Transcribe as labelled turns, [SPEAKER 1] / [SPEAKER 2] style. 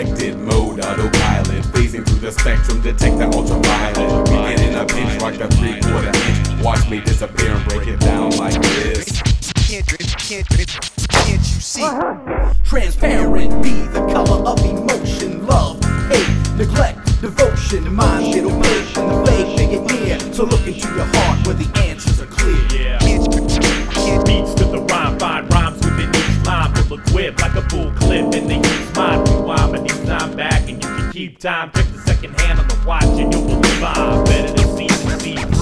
[SPEAKER 1] selected mode, autopilot, phasing through the spectrum, detect the ultraviolet. Beginning a pinch like a 3/4 inch. Watch me disappear and break it down like this.
[SPEAKER 2] Can't you see? Transparent, be the color of emotion, love, hate, neglect, devotion. Minds get awake and the fake they get near. So look into your heart where the answers are clear.
[SPEAKER 3] Yeah. Beats to the rhyme, find rhymes within each line. Full of quib like a full clip, and they use mine. Rewind, but these time back, and you can keep time. Check the second hand on the watch, and you'll believe I'm better than C.